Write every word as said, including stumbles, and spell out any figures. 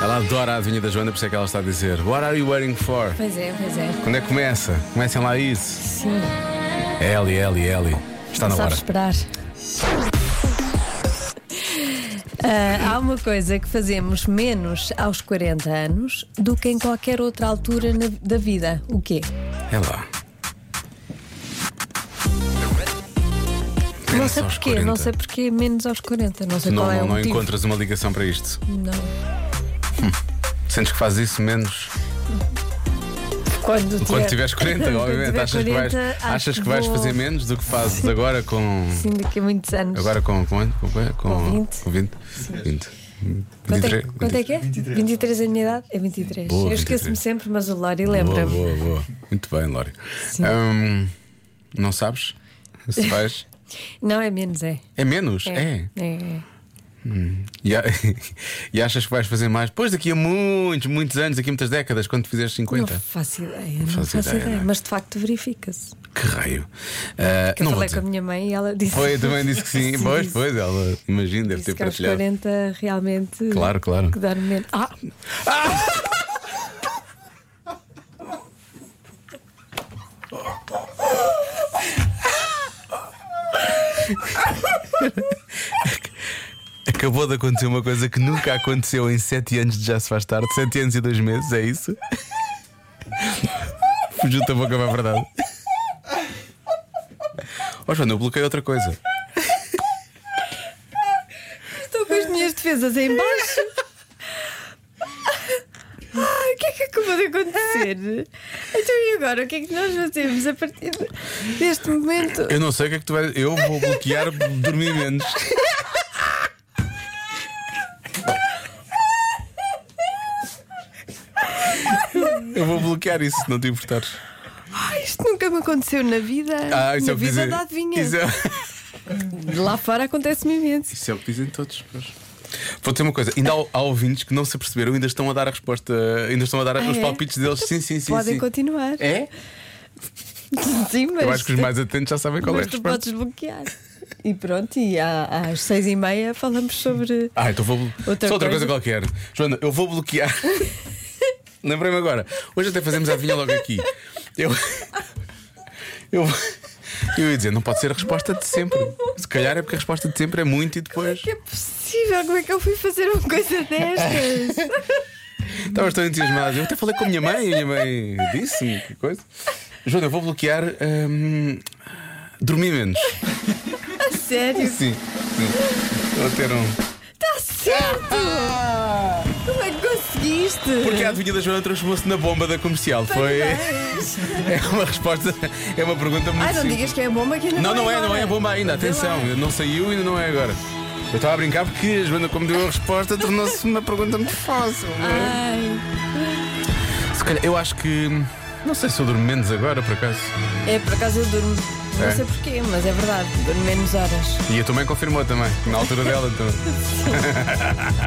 Ela adora a adivinha da Joana, por isso é que ela está a dizer: What are you waiting for? Pois é, pois é. Quando é que começa? Comecem lá isso. Sim. Eli, Eli, Eli. Está na Não hora. sabe esperar. Ah, há uma coisa que fazemos menos aos quarenta anos do que em qualquer outra altura na- da vida. O quê? É lá. Não Menos sei aos porquê, quarenta. não sei porquê menos aos quarenta. Não sei Não, qual é não, o não motivo. encontras uma ligação para isto. Não. Sentes que fazes isso menos Quando, quando tiveres quarenta, quando obviamente. tiver Achas que vais, quarenta, acho achas que vais vou- fazer menos do que fazes agora com. Sim, daqui a muitos anos. Agora com. Com, com, com, Com vinte. Com vinte. vinte. Quanto é, vinte e três. quanto é que é? vinte e três a minha idade? É vinte e três. Boa, Eu esqueço-me vinte e três. sempre, mas o Lori Boa, lembra-me. boa, boa. Muito bem, Lori. Sim. Hum, não sabes? Se vais. Não, é menos, é. É menos? É. é, é. E, a- e achas que vais fazer mais? Depois daqui a muitos, muitos anos, daqui a muitas décadas, quando fizeres Não cinquenta. faço ideia, não faço faço ideia, ideia. não é? Mas de facto verifica-se. Que raio. Ah, Que eu não vou falei dizer. com a minha mãe e ela disse. Foi, também disse que sim. Sim, Pois, disse- pois, ela imagina, deve disse ter que aos partilhado. quarenta realmente. Claro, claro. Que dar menos. Ah! Acabou de acontecer uma coisa que nunca aconteceu em sete anos de Já Se Faz Tarde. Sete anos e dois meses, é isso? Fugiu-te a boca para a verdade. Ó Joana, eu bloqueei outra coisa. Estou com as minhas defesas em baixo. Ai, o que é que acabou de acontecer? Então e agora? O que é que nós fazemos a partir deste momento? Eu não sei o que é que tu vais. Eu vou bloquear dormir menos. Eu vou bloquear isso, se não te importares. Ai, isto nunca me aconteceu na vida. Ah, isso na é o que vida dizem. da adivinha. Isso é... Lá fora acontece-me imenso. Isso é o que dizem todos. Pois. Vou dizer uma coisa: ainda há, há ouvintes que não se aperceberam, ainda estão a dar a resposta, ainda estão a dar Ah, os é? palpites deles. Sim, sim, sim. Podem sim. continuar. É? Sim, mas. Eu acho que os mais atentos já sabem qual é a mas tu resposta. podes bloquear. E pronto, e à- às seis e meia falamos sobre. Ah, então vou. Outra Só outra coisa. coisa. qualquer. Joana, eu vou bloquear. Lembrei-me agora. Hoje até fazemos a adivinha logo aqui. Eu. Eu. Eu ia dizer, não pode ser a resposta de sempre. Se calhar é porque a resposta de sempre é muito e depois. Que é possível? Como é que eu fui fazer uma coisa destas? Estavas tão entusiasmado. Eu até falei com a minha mãe e a minha mãe disse-me que coisa. Joana, eu vou bloquear. hum, dormir menos. A sério? Sim, sim. Vou ter um. Está certo! Como é que conseguiste? Porque a adivinha da Joana transformou-se na bomba da comercial. Foi. É uma resposta. É uma pergunta muito Ai, não simples. digas que é bomba que ainda Não, não, não é, agora. não é a bomba ainda. Vê Atenção, lá. não saiu e ainda não é agora. Eu estava a brincar porque a Joana, como deu a resposta, tornou-se uma pergunta muito fácil. Não é? Ai, Se calhar, eu acho que. Não sei se eu durmo menos agora, por acaso. é por acaso eu durmo. Não É? sei porquê, mas é verdade, durmo menos horas. E a tua mãe confirmou também, na altura dela. Então.